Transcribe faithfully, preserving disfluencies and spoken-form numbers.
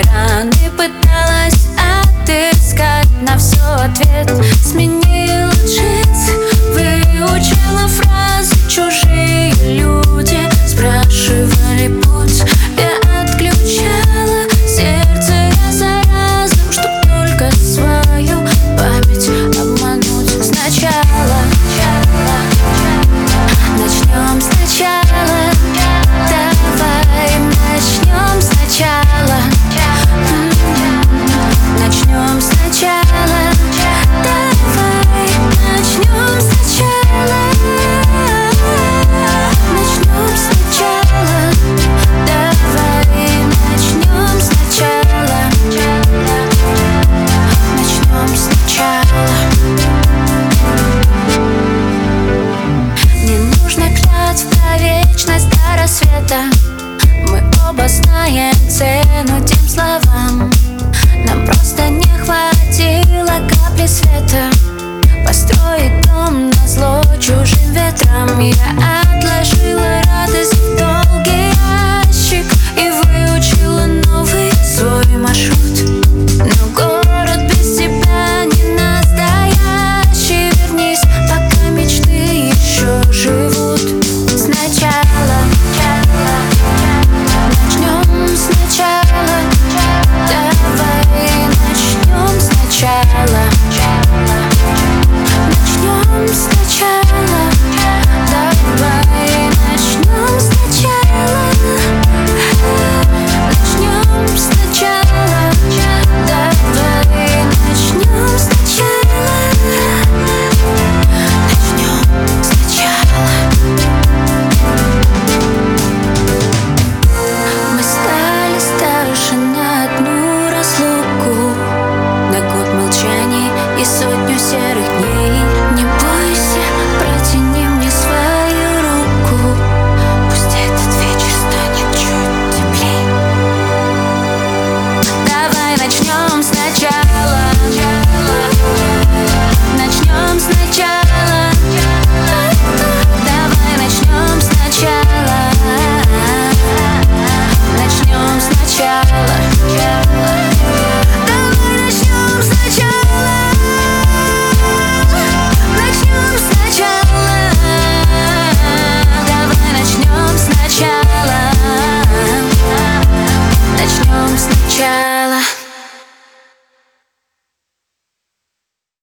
Свои раны пыталась отыскать, на все ответ сменила джинсы. Выучила фразы чужие люди спрашивали путь, я отключала сердце раз за разом, чтоб только свою память обмануть. Сначала начнем сначала, давай начнем сначала. Начнем сначала, давай начнем сначала. Начнем сначала, давай начнем сначала. Начнем сначала. Не нужно клять про вечность до рассвета. Мы оба знаем цену тем словам. Нам просто не хватило капли света построить дом назло чужим ветрам. Я отложила радость в долгий ящик и выучила новый свой маршрут. Но город без тебя не настоящий. Вернись, пока мечты еще живут. Сначала начнем сначала, давай начнем сначала. Начнем сначала, давай начнем сначала. Начнем сначала, давай начнем сначала. Начнем сначала. Мы стали старше на одну разлуку, на год молчаний и сотню серых